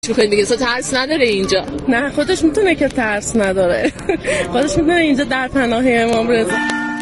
میکنید دیگه؟ ترس نداره اینجا؟ نه خودش میتونه که ترس نداره. خودش میتونه اینجا در پناه امام رضا.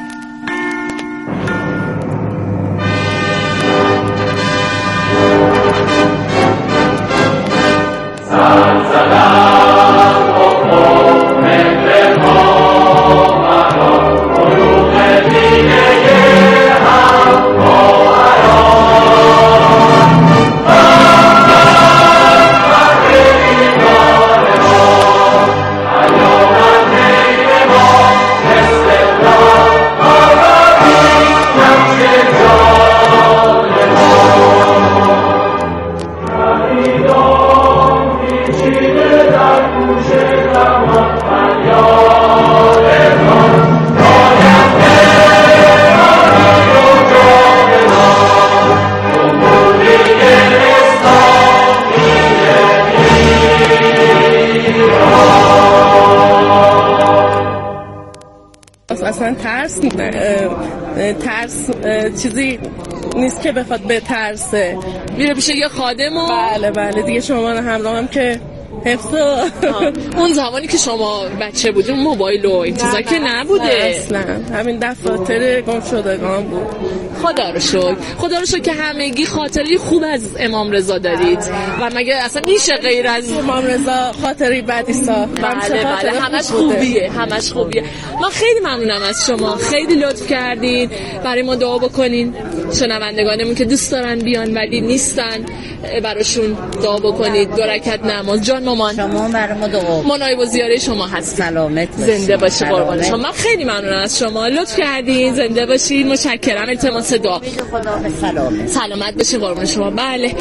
اصلا ترس چیزی نیست که بخواد به ترسه. میره پیش یه خادم بله دیگه شما همراه هم که حفظ اون زمانی که شما بچه بودین موبایل و این چیزا که نبوده اصلا، همین دفاتر گم شدگان بود. خدا رو شکر که همگی خاطری خوب از امام رضا دارید و مگه اصلا میشه غیر از امام رضا خاطری بدی ساخت؟ بله همش خوبیه. من خیلی ممنونم از شما، خیلی لطف کردین برای ما دعا بکنین. شنوندگانمون که دوست دارن بیان ولی نیستن، براشون دعا بکنید. 2 رکعت نماز. جان مامان شما برای ما دعا. ما نایب الزیاره شما هستید. سلامت زنده باشی قربان شما. من خیلی ممنونم از شما، لطف کردین. زنده باشین. متشکرم. التماس دعا. خدا به سلامت باشین قربان شما. بله،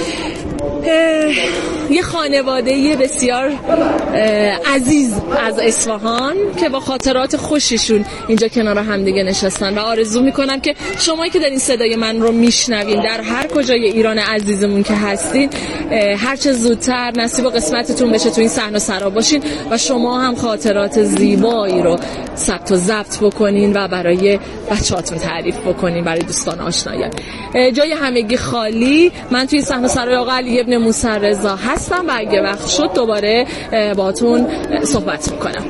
یه خانواده بسیار عزیز از اصفهان که با خاطرات خوششون اینجا کنار هم دیگه نشستن و آرزو میکنم که شمایی که دارین صدای من رو میشنوین در هر کجای ایران عزیزمون که هستین، هر چه زودتر نصیب و قسمتتون بشه تو این صحن و سرا باشین و شما هم خاطرات زیبایی رو ثبت و ضبط بکنین و برای بچه‌هاتون تعریف بکنین، برای دوستان آشنایان. جای همگی خالی. من توی صحن و سرای آقا علی ابن موسی رضا هستم و اگه وقت شد دوباره باهاتون صحبت میکنم.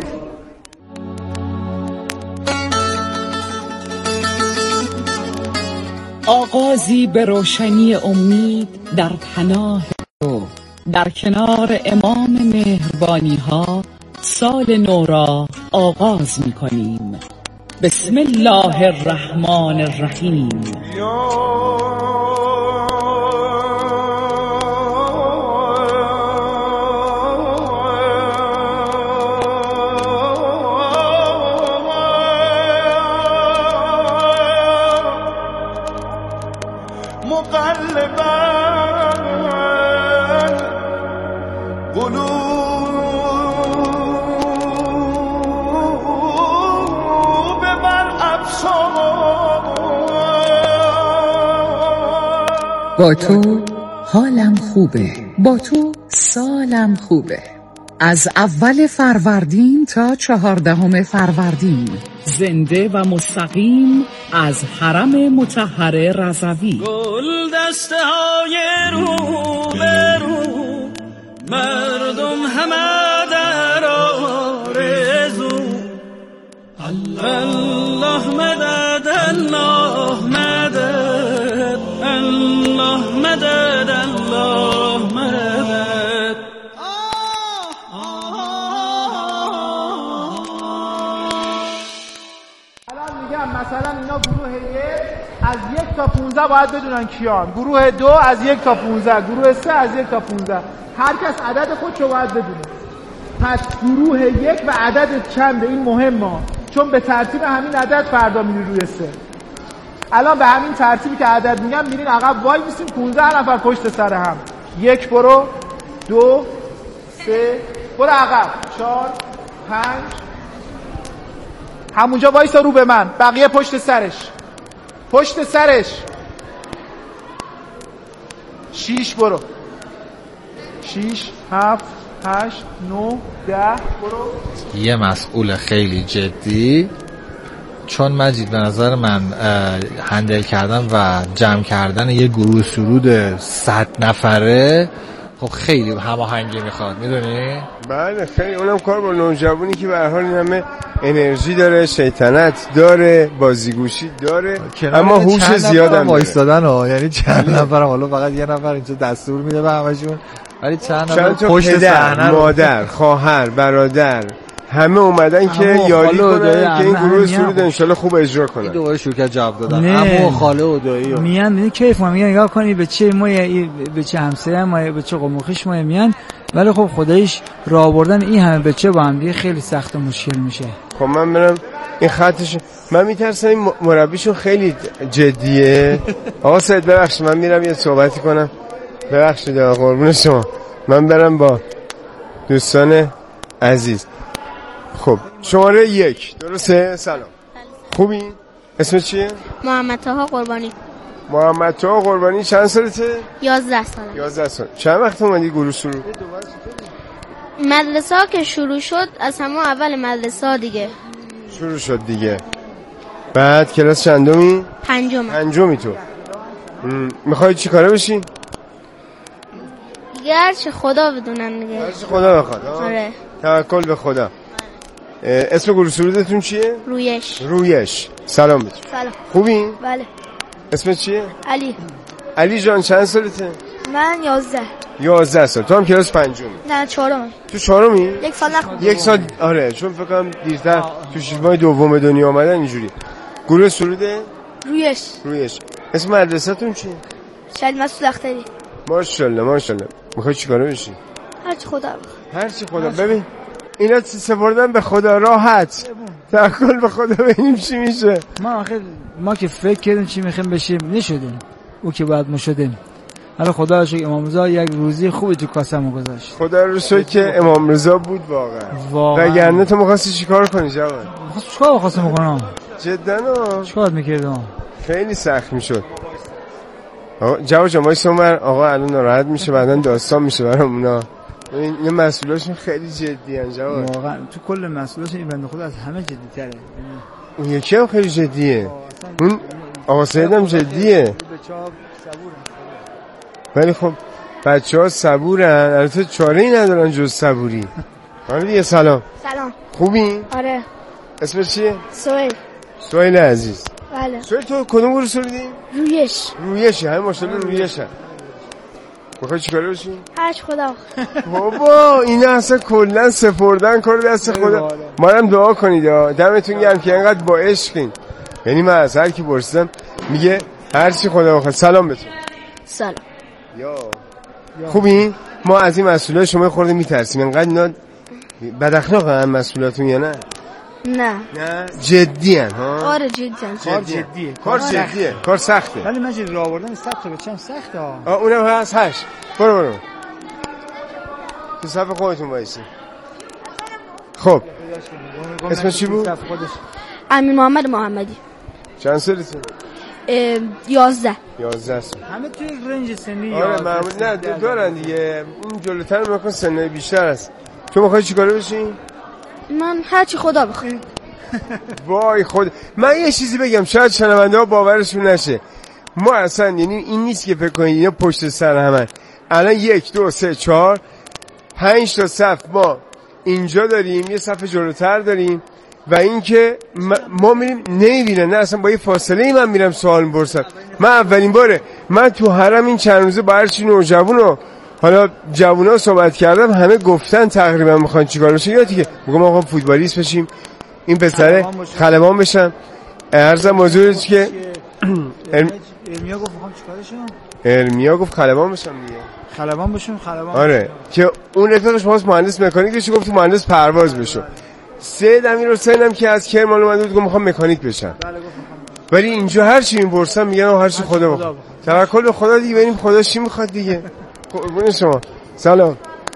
آغازی به روشنی امید در پناه تو، در کنار امام مهربانی ها سال نو را آغاز می کنیم. بسم الله الرحمن الرحیم. با تو حالم خوبه، با تو سالم خوبه. از اول فروردین تا 14 فروردین زنده و مستقیم از حرم مطهر رضوی. گل دسته های رو به رو، مردم همه در آرزو. الله مدد، الله مدد، الله مدد، الله مدد. الان میگم مثلا اینا گروه 1 از 1 تا 15 باید بدونن کیان، گروه 2 از 1 تا 15، گروه 3 از 1 تا 15. هر کس عدد خودشو باید بدونه. پس گروه 1 و عدد چنده این مهمه، چون به ترتیب همین عدد فردا میری روی 3. الان به همین ترتیبی که عدد میگم میرین عقب وای میسین 15 نفر پشت سر هم. 1 برو، 2 3 برو عقب، 4 5 همونجا وایسا رو به من، بقیه پشت سرش، پشت سرش. 6 برو، 6 7 8 9 10 برو. یه مسئول خیلی جدی، چون مجید به نظر من هندل کردن و جمع کردن یه گروه سرود 100 نفره خب خیلی هماهنگی میخواد، میدونی؟ بله خیلی، اونم کار با نوجوانی که به هر حال این همه انرژی داره، شیطنت داره، بازیگوشی داره، اما هوش زیاد هم وایستادن ها. یعنی چند نفرم، حالا فقط یه نفر اینجا دستور میده به همشون، ولی چند نفر پشت صحنه، مادر، خواهر، برادر همه اومدن که یاری کنن که این گروه سرود انشالله خوب اجرا کنن. دوباره شروع کرد جواب دادن. عمو خاله و دایی میان میگن کیف ما، میگن نگاه کنی به چه ما، به چه همسایه ما، به چه قومخش ما میان، ولی خب خداییش راه آوردن این همه بچه با هم دیگه خیلی سخت و مشکل میشه. خب من برم این خطش، من میترسم این مربیشون خیلی جدیه. آقا سید ببخشید من میرم یه صحبتی کنم، ببخشید آقا قربون شما، من برم با دوستان عزیز. خب شماره 1 درسته؟ سلام خوبی؟ اسم چیه؟ محمد طاها قربانی. محمد طاها قربانی. چند سالته؟ 11 سالم. 11 سال. چند وقت اومدی گروه سرود؟ مدرسه ها که شروع شد از همون اول مدرسه ها دیگه شروع شد دیگه. بعد کلاس چندمی؟ پنجمی تو. میخوای چی کاره بشی؟ دیگه هرچه خدا بدونم دیگه. هرچه خدا بخواد. آره. توکل به خدا. اسم گروه سرودتون چیه؟ رویش. سلام بچه. سلام. خوبی؟ بله. اسم چیه؟ علی جان چند سالته؟ من 11 سال. تو هم کلاس پنجمی؟ نه 4م. تو 4می؟ 1 سال نخوندم. 1 سال. آره چون فکر کنم دیرتر تو 6 ماه دوم دنیا اومدن اینجوری. گروه سروده؟ رویش. اسم مدرسه‌تون چیه؟ شهید مسعود اختری. ماشاءالله. میخوای چیکاره بشی؟ هرچی خدا. ببین اینا سپردن به خدا، راحت توکل به خدا، ببینیم چی میشه. ما که فکر کردیم چی میخوایم بشیم نشدیم، او که باید ما شدیم. حالا خدا رو شکر امام رضا یک روزی خوبی تو کاسمون گذاشت. خدا رو شکر که امام رضا بود واقعا. وگرنه تو می‌خواستی چیکار کنی جوان؟ چیکار خواستم بکنم؟ جدا چیکار میکردم؟ خیلی سخت میشد. جواد جان وایس عمر، آقا الان ناراحت میشه، بعداً داستان میشه برامونا. این مسئولاشون خیلی جدی ان جواد. واقعا تو کل مسئولاش این بنده خدا از همه جدی‌تره. اون یکی هم خیلی جدیه. اون آقا سید هم جدیه. ولی خب بچه‌ها صبورن، البته چاره‌ای ندارن جز صبوری. آره دیگه. سلام. خوبی؟ آره. اسم چیه؟ سهیل عزیز. بله. سهیل تو کدوم گروه سرودی؟ رویش. همه ماشاءالله رویشن. میخوای چیکاره بشی؟ هرچی خدا. بابا اینا اصلا کلا سپردن کار دست خدا. ما هم دعا کنید دمتون گرم که اینقدر با عشقین. یعنی من از هر کی پرسیدم میگه هرچی خدا بخواد. سلام بهتون. سلام. خوبی؟ ما از این مسئولای شما خورده میترسیم، اینقدر اینا بد اخلاقن مسئولاتون یا نه؟ نه جدی ان ها؟ آره جدی ان. کار جدیه. کار سخته. ولی من راه آوردن سخته، بچم سخته ها. اونم هست 8. برو تو صف خودتون وایسی. خب اسمش چی بود؟ امین محمد محمدی. چند سالته؟ 11 سال. همه توی رنج سنی. آره معمولی. نه دارن دیگه، اون جلوتر میکن سنای بیشتر است. تو میخوای چیکاره بشی؟ من هرچی خدا بخواد. وای خود من یه چیزی بگم شاید شنونده ها باورشون نشه. ما اصلا یعنی این نیست که فکر کنید اینا پشت سر همه. الان 1 2 3 4 5 تا صف ما اینجا داریم، یه صف جلوتر داریم و اینکه ما میریم نمیبینن. نه اصلا با یه فاصله ای من میرم سوال میپرسم. من اولین باره من تو حرم این چند روزه با هرچی نوجوانو حالا جوونا صحبت کردم، همه گفتن تقریبا میخوان چیکار بشه. یا دیگه میگم آقا فوتبالیست بشیم، این پسره خلبان بشن. ارزم موضوعی که ارمیا گفت میخوام چیکار بشم؟ ارمیا گفت خلبان بشم دیگه. خلبان بشم. آره که اون رفیقش واسه مهندس مکانیک بشه، گفت مهندس پرواز بشو. سید امیرحسینم که از کرمان اومده بود گفت میخوام مکانیک بشم. ولی اینجا هر چی میپرسم میگن هر چی خدا بخواد. توکل به خدا دیگه، ببینیم خدا چی میخواد دیگه. قربون شما. سلام.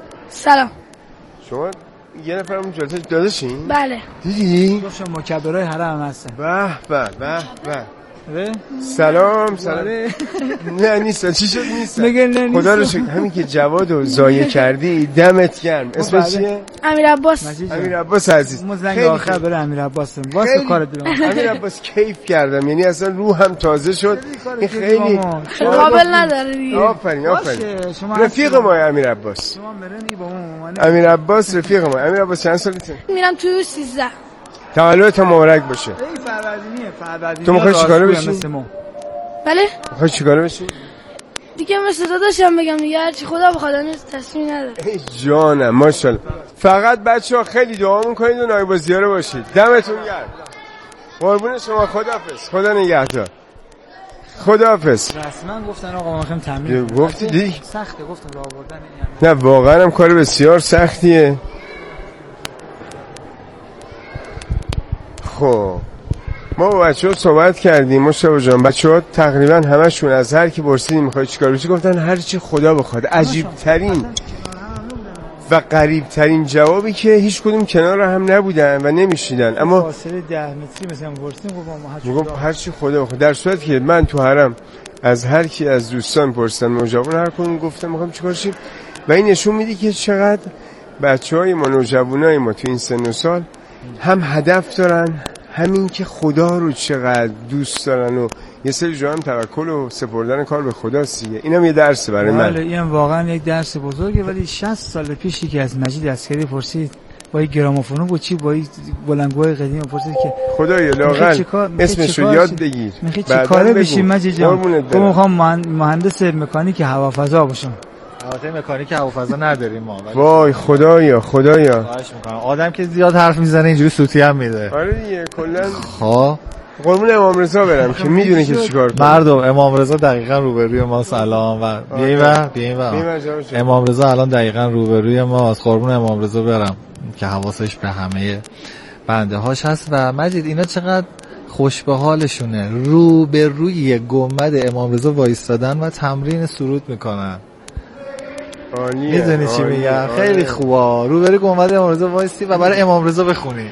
شما یه نفرمون جلوتر داداشین؟ بله. دیدی؟ گفتم مکبرای حرم هستن. به سلام. نه نیست. چی شد نیست؟ خدا رو شکر. همین که جواد رو ضایع کردی دمت گرم. اسمت چیه؟ امیر عباس. امیر عباس عزیز. زنگ آخر برای امیر عباس. واسه کار دلم. امیر عباس کیف کردم، یعنی اصلا روحم تازه شد. این خیلی قابل نداره دیگه. آفرین. رفیق ما امیر عباس. امیر عباس رفیق ما. امیر عباس چند سالته؟ میرم تو 13. تولدت مبارک باشه. فروردینیه. تو میخوای چیکار بشی؟ بله؟ میخوای چیکار بشی؟ دیگه مثل داداشم بگم دیگه هرچی خدا بخواد تصمیم نداره. ای جانم ماشاءالله. فقط بچه‌ها خیلی دعا میکنید و نایبازیاره باشید. دمتون گرم. قربون شما. خداحافظ. خدا نگهدار. خداحافظ. رسما گفتن آقا ما می‌خوایم تمرین کنیم. گفتی دیگه سخته گفتم راه آوردن. نه واقعا هم کار بسیار سختیه. خب ما با بچه‌ها صحبت کردیم مشتاق جان. بچه‌ها تقریبا همشون از هر کی پرسیدیم می‌خوای چیکار بشی گفتن هر چی خدا بخواد. عجیب ترین و غریب ترین جوابی که هیچ کدوم کنار هم نبودن و نمی‌شیدن، اما فاصله 10 متری مثلا پرسیدیم گفت هر چی خدا بخواد. در صورتی که من تو حرم از هر کی از دوستان پرسیدم نوجوان هر کدوم گفتم می‌خوام چیکار شیم و این نشون میده که چقدر بچه‌های ما نوجوانای ما تو این سن و سال هم هدف دارن، همین که خدا رو چقدر دوست دارن و یه سری جا هم توکل و سپردن کار به خداست دیگه. اینم یه درسه برای من. این واقعا یک درس بزرگه. ولی 60 سال پیش که از مجید عسکری پرسید با این گرامافون بود چی با این بلندگوهای قدیم پرسید که خدایا لااقل اسمشو یاد بگیر. میخوای چه کاره بشی مجید جان؟ من میخوام مهندس مکانیک هوافضا باشم. البته مکانیک هوافضا نداریم ما. وای خدایا. خواهش میکنم. آدم که زیاد حرف میزنه اینجوری سوتی هم میده. آره دیگه کلا. خب قربون امام رضا برم که میدونه که چیکار کنه. مردم امام رضا دقیقاً روبروی ما. سلام و بیاین امام رضا الان دقیقاً روبروی ما. از قربون امام رضا برم که حواسش به همه بنده هاش هست. و مجید اینا چقدر خوش به حالشونه، روبروی گنبد امام رضا وایستادن و تمرین سرود میکنن. میدونی چی میگم؟ خیلی خوبه روبروی گنبد امام رضا وایستی و برای امام رضا بخونی.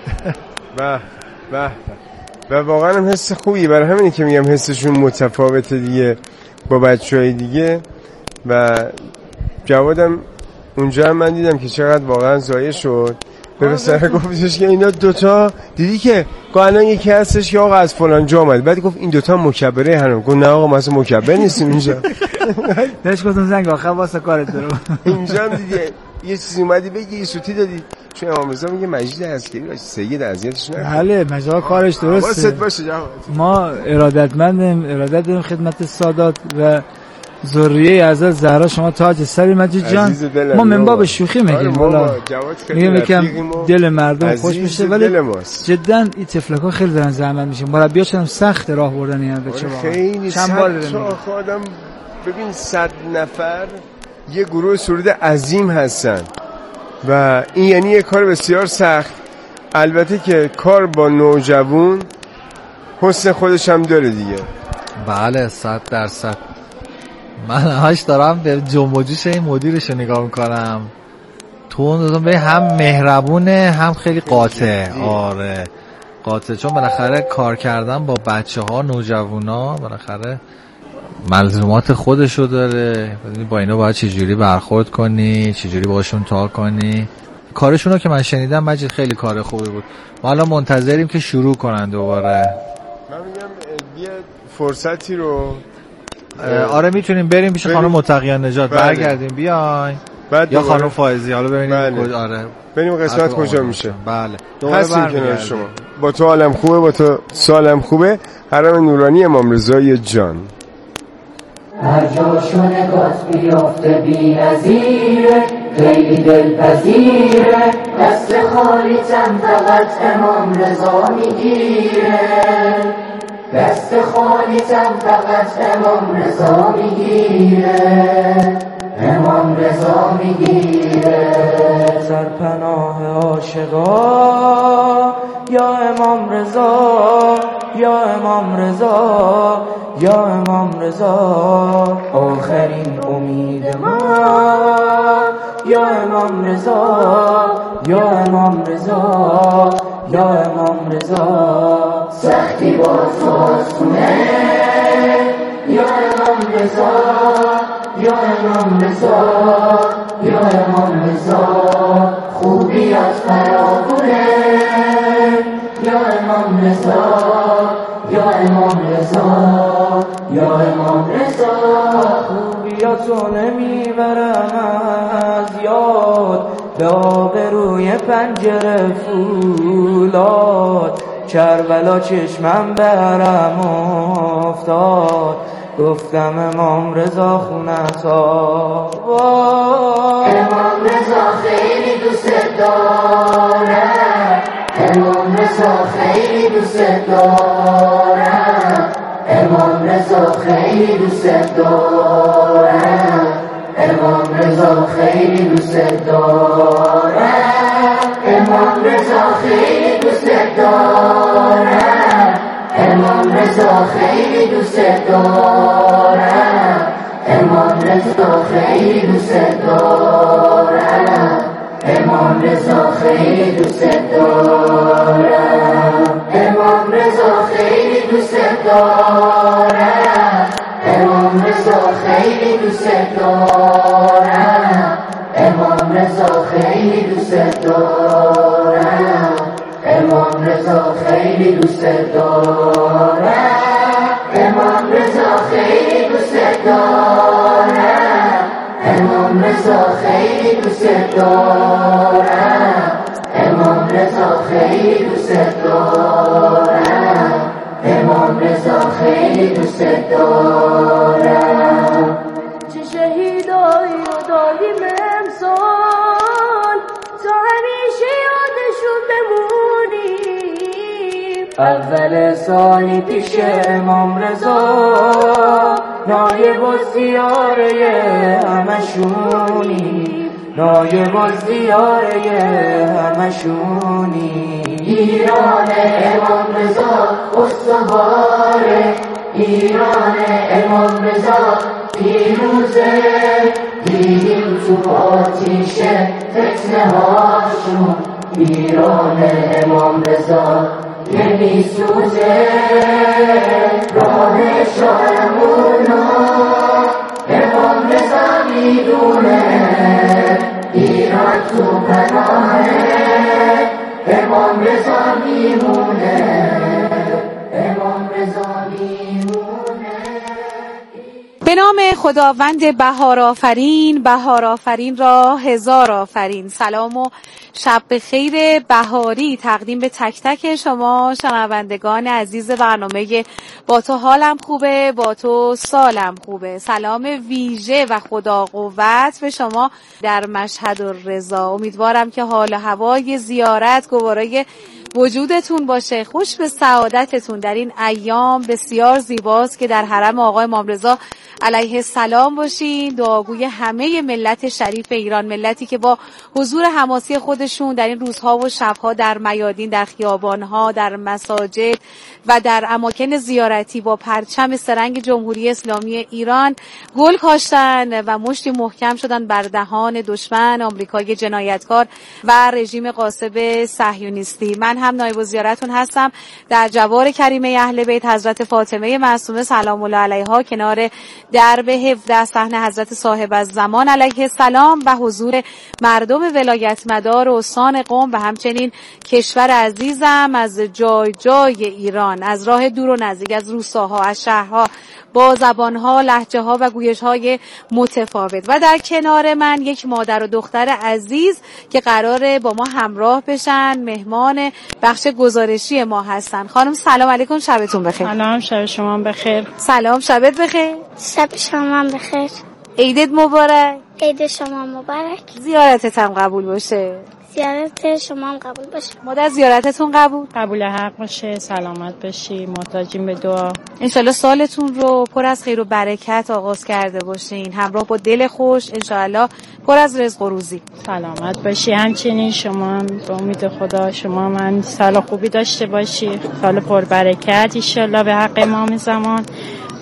به و واقعا هم حس خوبی. برای همینه که میگم حسشون متفاوته دیگه با بچهای دیگه. و جوادم اونجا هم من دیدم که چقدر واقعا ضایع شد. به پسر گفتش که اینا دوتا دیدی که الان یکی هستش که آقا از فلان جا اومد، بعد گفت این دوتا مکبره هنوز. گفت نه آقا ما اصلا مکبر نیستیم اینجا. داشت گفتم زنگ آخر واسه کارت برو. اینجا هم دیدی یه چیزی اومدی بگی یه سوتی دادی. چون امام رضا میگه مجید عسکری باشه سید اذیتش نکنه. بله مجید کارش درسته. باشه جواد. ما ارادت داریم خدمت سادات و ذریه اعظم زهرا. شما تاج سری مجید جان. ما من باب شوخی میگیم. والا میگم یکم دل مردم خوش بشه، ولی جدا این تفلکا خیلی دارن زحمت میشه. مربیاش هم سخت راه بردن این بچه‌ها. خیلی چند بار آدم ببین 100 نفر یه گروه سرود عظیم هستن و این یعنی یه کار بسیار سخت. البته که کار با نوجوان حسن خودش هم داره دیگه. بله 100%. من همش دارم به جنب و جوش این مدیرش رو نگاه میکنم. تو اون دوستان به هم مهربونه هم خیلی قاطع. آره قاطع، چون بالاخره کار کردن با بچه ها نوجوان ها بالاخره ملزومات خودشو داره. با اینا باید چجوری برخورد کنی، چجوری باشون تا کنی. کارشونو که من شنیدم مجید خیلی کار خوبی بود. ما الان منتظریم که شروع کنن دوباره. من میگم یه فرصتی رو آره میتونیم بریم پیش خانم متقیان نجات. برگردیم بیاین یا خانم فائزی. حالا ببینیم کجا. آره بریم قسمت کجا میشه. بله هستیم کنار شما. با تو حالم خوبه، با تو سالم خوبه. حرم نورانی امام رضای جان. هر جا شو نگات بیافته بی نظیره، خیلی دلپذیره، دست خالیتم فقط امام رضا میگیره، دست خالیتم فقط امام رضا میگیره، امام رضا میگیره. سرپناه عاشقا یا امام رضا، یا امام رضا، یا امام رضا، آخرین امید ما، یا امام رضا، یا امام رضا، یا امام رضا سختی با تو آسونه یا امام رضا یا امام رضا یا امام رضا خوبیات فراوونه یا امام رضا یا امام رضا یا امام رضا خوبیاتو نمیبرم از یاد به آبروی پنجره فولاد کربلا چشمم برم افتاد گفتم امام رضا خونت آباد امام رضا خیلی دوست دارم امام رضا خیلی دوست دارم امام رضا خیلی دوست دارم امام رضا خیلی دوست دارم امام رضا خیلی دوست دارم امام رضا خیلی دوست دارم امام رضا خیلی دوست دارم امام رضا خیلی دوست دارم امام رضا خیلی دوست دارم امام رضا خیلی دوست دارم امام رضا خیلی دوست دارم امام رضا خیلی دوست دارم امام رضا خیلی دوست دارم امام رضا خیلی دوست دارم امام رضا خیلی دوست دارم امام رضا خیلی دوست دارم چه شهیدایی رو دادیم امسال تا همیشه یادشون بمونیم اول سالی پیش امام رضا نایب و زیاره همشونی نایب و زیاره همشونی ایران امام رضا استواره ایران امام رضا پیروزه دیدیم تو آتیش فتنه هاشون ایران امام رضا نمیسوزه راه شاهمونو امام رضا میدونه ایران تو پناهه امام رضا میمونه امام رضا میمونه به نام خداوند بهار آفرین را هزار آفرین. سلام و شب بخیر بهاری تقدیم به تک تک شما شنوندگان عزیز برنامه با تو حالم خوبه با تو سالم خوبه. سلام ویژه و خدا قوت به شما در مشهد الرضا. امیدوارم که حال و هوای زیارت گوارای وجودتون باشه، خوش به سعادتتون در این ایام بسیار زیباست که در حرم آقا امام رضا علیه السلام باشین. دعاگوی همه ملت شریف ایران، ملتی که با حضور حماسی خودشون در این روزها و شبها در میادین، در خیابانها، در مساجد و در اماکن زیارتی با پرچم سرنگ جمهوری اسلامی ایران گل کاشتن و مشتی محکم شدن بر دهان دشمن آمریکای جنایتکار و رژیم غاصب صهیونیستی. من هم نایب الزیارتون هستم در جوار کریمه اهل بیت حضرت فاطمه معصومه سلام الله علیها کنار درب 17 صحن حضرت صاحب الزمان علیه السلام و حضور مردم ولایت مدار و استان قم و همچنین کشور عزیزم از جای جای ایران، از راه دور و نزدیک، از روستاها، از شهرها، با زبانها، لهجه‌ها و گویش‌های متفاوت. و در کنار من یک مادر و دختر عزیز که قراره با ما همراه بشن، مهمان بخش گزارشی ما هستن. خانم سلام علیکم، شبتون بخیر. سلام، شب شما بخیر. سلام، شبت بخیر. شب شما بخیر. عیدت مبارک. عید شما مبارک. زیارتت هم قبول باشه. زیارت شما هم قبول باشه. مادر زیارتتون قبول حق باشه، سلامت باشی، محتاجیم به دعا. انشالله سالتون رو پر از خیر و برکت آغاز کرده باشین، همراه با دل خوش، انشالله پر از رزق و روزی. سلامت باشی، همچنین شما هم به امید خدا شما من سال خوبی داشته باشی، سال پر برکت انشالله به حق امام زمان.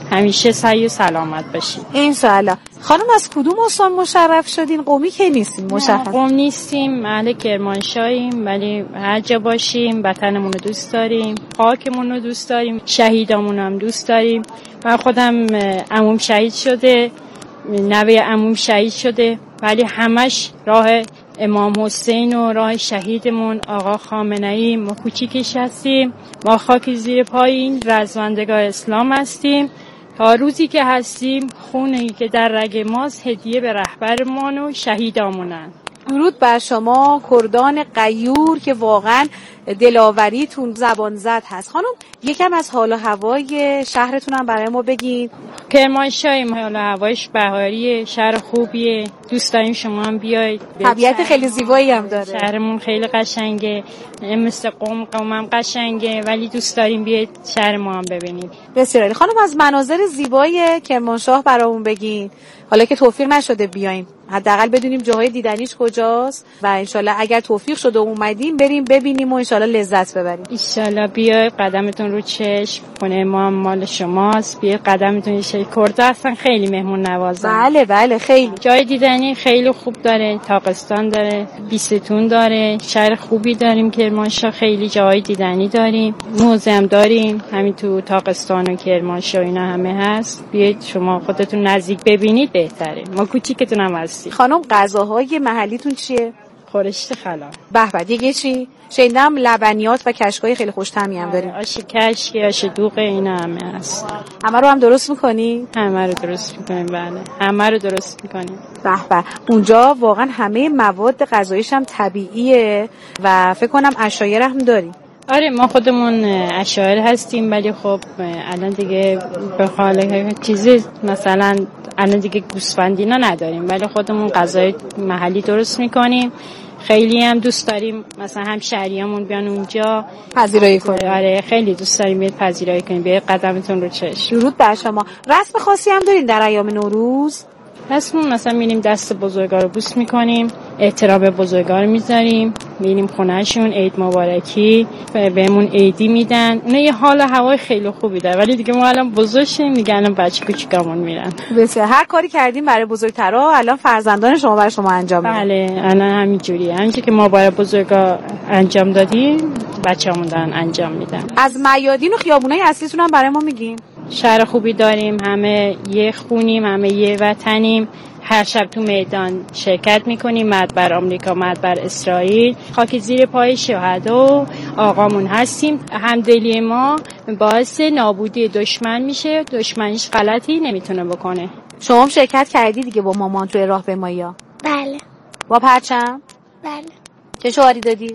همیشه سعی و سلامت باشید. انشالله. خانم از کدوم استان مشرف شدین؟ قمی که نیستین مشرف؟ قم نیستیم، اهل کرمانشاهیم، ولی هر جا باشیم وطنمون رو دوست داریم، خاکمون رو دوست داریم، شهیدامون هم دوست داریم. من خودم عموم شهید شده، نوه عموم شهید شده، ولی همش راه امام حسین و راه شهیدمون آقا خامنه‌ای. ما کوچیکش هستیم، ما خاک زیر پای این رزمندگان اسلام هستیم. تا روزی که هستیم خونی که در رگ ماست هدیه به رهبرمان و شهیدامونن. درود بر شما کردان غیور که واقعا دلاوریتون زبان زد هست. خانم یکم از حال و هوای شهرتون هم برای ما بگین. کرمانشاهیم، حال و هوایش بهاریه، شهر خوبیه، دوست داریم شما هم بیاید. طبیعت خیلی زیبایی هم داره. شهرمون خیلی قشنگه، مثل قم هم قشنگه، ولی دوست داریم بیاید شهر ما هم ببینید. بسیار عالی. خانم از مناظر زیبای کرمانشاه برامون بگین. حالا که توفیق نشده بیایم، حداقل بدونیم جاهای دیدنیش کجاست و انشالله اگر توفیق شده اومدیم بریم ببینیم و انشالله لذت ببریم. انشالله بیاید، قدمتون رو چشم، خونه ما هم مال شماست، بیاید قدمتون چشم. کرده اصلا خیلی مهمون نوازن. بله بله خیلی. جای دیدنی خیلی خوب داره، تاقستان داره، بیستون داره، شهر خوبی داریم کرمانشاه، خیلی جای دیدنی داریم، موزه هم داریم، همین تو تاقستان و کرمانشاه اینا همه هست. بیاید شما خودتون نزدیک ببینید بهتره. ما کوچیکتون هم هستیم. خانم غذاهای محلیتون چیه؟ خورشت خلا. به به. دیگه چی؟ شنیدم لبنیات و کشکای خیلی خوش طعمی هم داریم. آش کشک، آش دوغ اینا همه هست. همه رو هم درست می‌کنی؟ همه رو درست می‌کنیم. بله. همه رو درست می‌کنیم. به به. اونجا واقعا همه مواد غذاییش هم طبیعیه و فکر کنم عشایر هم داریم. آره ما خودمون عشایر هستیم، ولی خب الان دیگه به حال چیزی مثلا الان دیگه گوسفندینا نداریم، ولی خودمون غذای محلی درست میکنیم. خیلی هم دوست داریم مثلا هم شهریامون بیان اونجا پذیرایی کنیم. آره خیلی دوست داریم بیاد پذیرایی کنیم. بیاد قدمتون رو چشم. درود بر شما. رسم خاصی هم دارین در ایام نوروز؟ رسم مثلا میریم دست بزرگا رو بوس میکنیم، احترام به بزرگا رو میذاریم، میریم خونهشون، عید مبارکی بهمون عیدی میدن. اون یه حال هوای خیلی خوبی داره، ولی دیگه ما الان بزرگ شدیم دیگه، الان بچه کوچیکامون میرن. بسیار. هر کاری کردیم برای بزرگترا الان فرزندان شما برای شما انجام میدن. بله الان همینجوریه، همینجوری که ما برای بزرگا انجام دادیم بچه‌مون دارن انجام میدن. از میادین و خیابونای اصلیتون هم برای ما میگیم. شهر خوبی داریم، همه یه خونیم، همه یه وطنیم. هر شب تو میدان شرکت میکنیم، مرد بر آمریکا مرد بر اسرائیل، خاک زیر پای شهدا آقامون هستیم. همدلی ما باعث نابودی دشمن میشه، دشمنیش غلطی نمیتونه بکنه. شما هم شرکت کردی دیگه با مامان توی راهپیمایی‌ها؟ بله. با پرچم؟ بله. چه شعاری دادی؟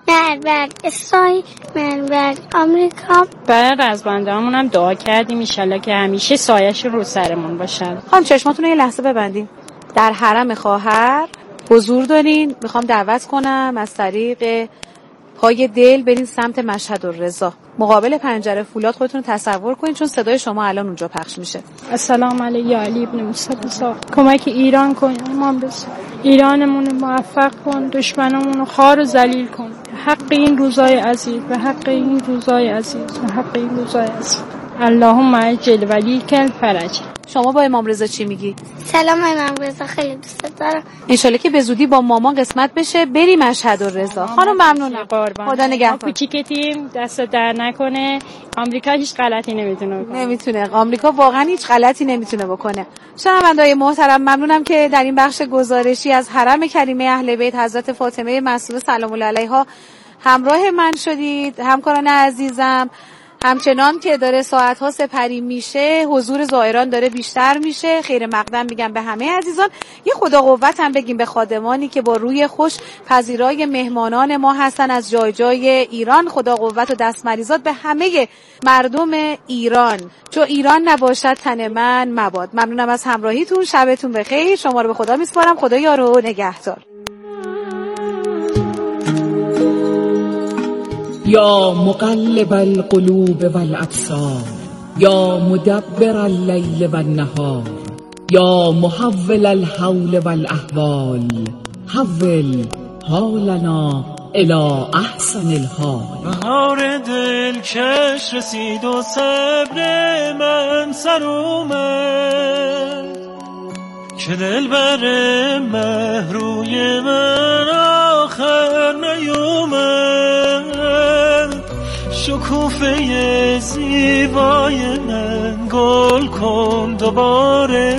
بر اسرائیل، بر آمریکا. برای رزمندهامون هم دعا کردیم انشالله که همیشه سایه‌ش رو سرمون باشن. خانم چشماتون رو یه لحظه ببندیم. در حرم خواهر حضور دارین، میخوام دعوت کنم از طریق پای دل برین سمت مشهد الرضا، مقابل پنجره فولاد خودتون تصور کنین چون صدای شما الان اونجا پخش میشه. السلام علی علی ابن موسی بسا. کمک ایران کن امام رضا، ایرانمون رو موفق کن، دشمنمون رو خوار و ذلیل کن. حق این روزای عزیز و حق این روزای عزیز و حق این روزای عزیز. اللهم عجل ولیک الفرج. شما با امام رضا چی میگی؟ سلام امام رضا، خیلی دوست دارم. انشالله که به زودی با مامان قسمت بشه بری مشهد الرضا. خانم ممنونم. خدا نگهدار. کوچیکتیم، دست در نکنه. آمریکا هیچ غلطی نمیتونه بکنه. نمیتونه. آمریکا واقعا هیچ غلطی نمیتونه بکنه. شنونده‌های محترم ممنونم که در این بخش گزارشی از حرم کریمه اهل بیت حضرت فاطمه معصومه سلام الله علیها همراه من شدید. همکاران عزیزم، همچنان که داره ساعت‌ها سپری میشه، حضور زائران داره بیشتر میشه. خیر مقدم میگم به همه عزیزان. یه خدا قوت هم بگیم به خادمانی که با روی خوش پذیرای مهمانان ما هستن از جای جای ایران. خدا قوت و دست مریضات به همه مردم ایران. چو ایران نباشد تن من مباد. ممنونم از همراهیتون. شبتون بخیر. شما رو به خدا میسپارم. خدا یار و نگهدار. یا مقلب القلوب والابصار یا مدبر اللیل والنهار یا محول الحول والاحوال حول حالنا الی احسن الحال. بهار دلکش رسید و صبر من سر اومد، که دل بر مهروی من آخر نیومد. شکوفه زیبای من گل کن دوباره،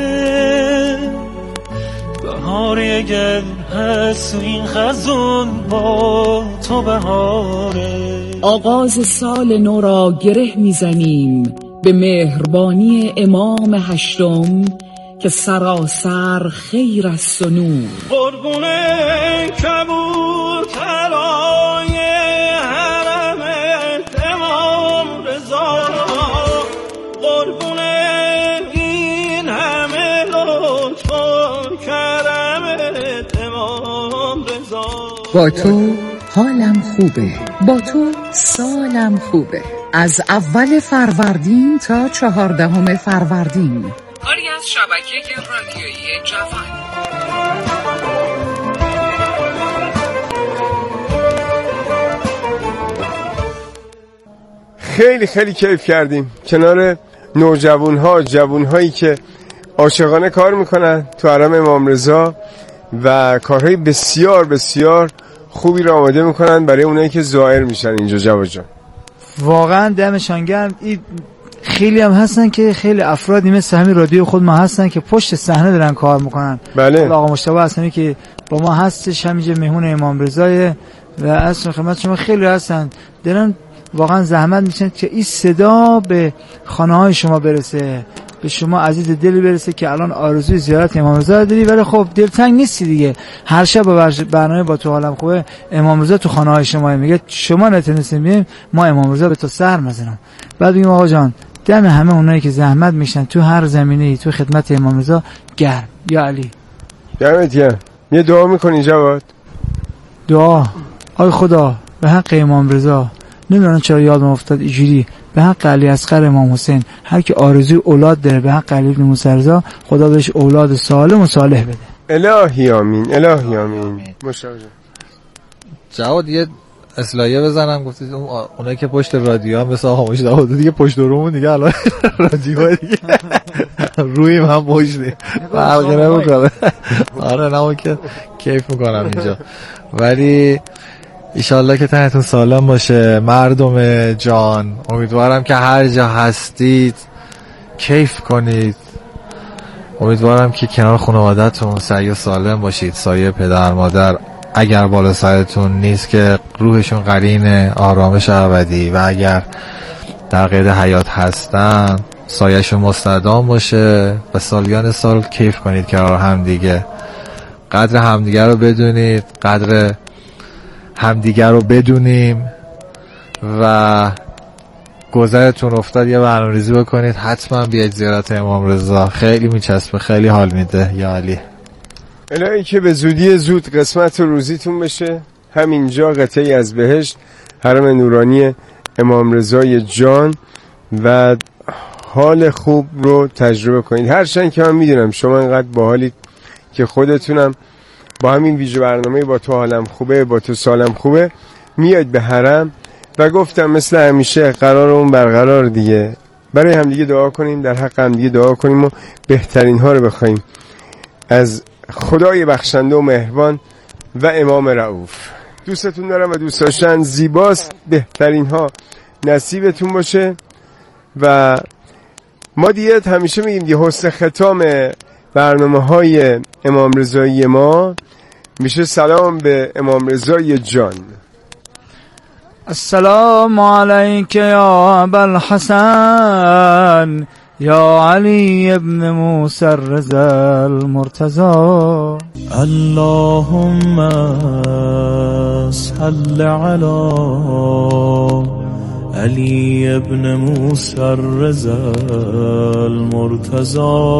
بهاری اگر هست این خزون با تو بهاره. آغاز سال نو را گره میزنیم به مهربانی امام هشتم که سراسر خیر است و نور. قربون کبوترای حرم امام رضا، قربون این همه لطف و کرمت امام رضا. با تو حالم خوبه، با تو سالم خوبه. از اول فروردین تا 14 فروردین کاری از شبکه رادیویی جوان. خیلی خیلی کیف کردیم کنار نوجوان‌ها، جوان‌هایی که عاشقانه کار میکنن تو حرم امام رضا و کارهای بسیار بسیار خوبی رو آماده میکنن برای اونایی که زائر میشن اینجا. جواد جان واقعا دمشان گرم. خیلی هم هستن که خیلی افرادی مثل همین رادیو خود ما هستن که پشت صحنه دارن کار میکنن. بله. آقا مشتبه هستن که با ما هستش، همینجا مهمون امام رضا و اصلا خدمت شما خیلی هستن دارن واقعا زحمت میشن که این صدا به خانه های شما برسه، به شما عزیز دل برسه که الان آرزوی زیارت امام رضا داری ولی خب دلتنگ نیستی دیگه. هر شب برنامه با تو حالم خوبه امام رضا تو خانه های شما میگه شما نتونستین بیاین ما امام رضا به تو سر میزنم. بعد میگم آقا جان دم همه اونایی که زحمت میشن تو هر زمینه‌ای تو خدمت امام رضا گرم. یا علی دمت گرم. یه دعا میکنی جواد؟ دعا آی خدا به حق امام رضا، نمیدونم چرا یادم افتاد اینجوری، به حق علی اصغر امام حسین، هر کی آرزوی اولاد داره به حق علی ابن موسی رضا خدا بهش اولاد سالم و صالح بده. الهی آمین، الهی آمین. مشاور جواد یه اصلاحیه بزنم، گفتید اونایی که پشت رادیو هم مثل آقا مشتاق دیگه پشت رومون دیگه الان رادیو دیگه روی من پشته فرقی نمیکنه. آره نمون که کیف میکنم اینجا. ولی ایشالله که تنتون سالم باشه مردم جان. امیدوارم که هر جا هستید کیف کنید. امیدوارم که کنار خانواده‌تون سعی و سالم باشید. سایه پدر مادر اگر بالا سرتون نیست که روحشون قرین آرامش ابدی، و اگر در قید حیات هستن سایه‌شون مستدام باشه و سالیان سال کیف کنید کنار هم دیگه. قدر همدیگه رو بدونید، قدر همدیگر رو بدونیم و گذرتون افتاد یه برنامه‌ریزی بکنید، حتما بیاید زیارت امام رضا، خیلی میچسبه، خیلی حال میده. یا علی الهی که به زودی زود قسمت روزیتون بشه همینجا قطعی از بهشت حرم نورانی امام رضای جان و حال خوب رو تجربه کنید. هرچند که من میدونم شما اینقدر باحالید که خودتونم با همین ویژه برنامه با تو حالم خوبه با تو سالم خوبه میاد به حرم و گفتم مثل همیشه قرارمون برقرار دیگه، برای همدیگه دعا کنیم، در حق همدیگه دعا کنیم و بهترین ها رو بخوایم از خدای بخشنده و مهربان و امام رؤوف. دوستتون دارم و دوست داشتن زیباست، بهترین ها نصیبتون باشه. و ما دیگه همیشه میگیم دیگه حسن ختام برنامه های امام رضایی ما میشه سلام به امام رضای جان. السلام علیک یا ابوالحسن یا علی ابن موسی الرضا المرتضی. اللهم صل علی علی ابن موسی الرضا المرتضی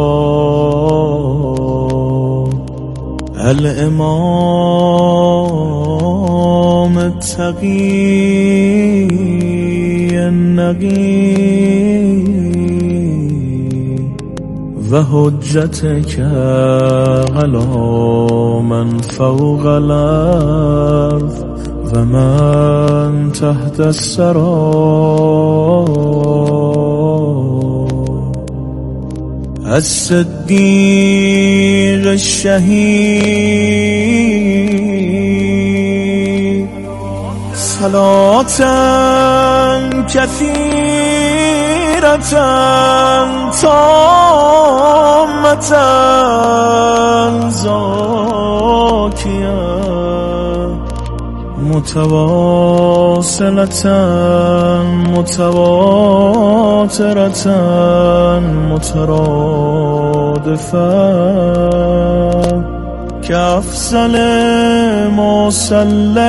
الامام التقی النقی و حجتک علی من فوق الارض ومن تحت الثرى الصديق الشهید صلاة كثيرة تامة زاكية متواصلة متواترة مترادفة كأفضل ما صلى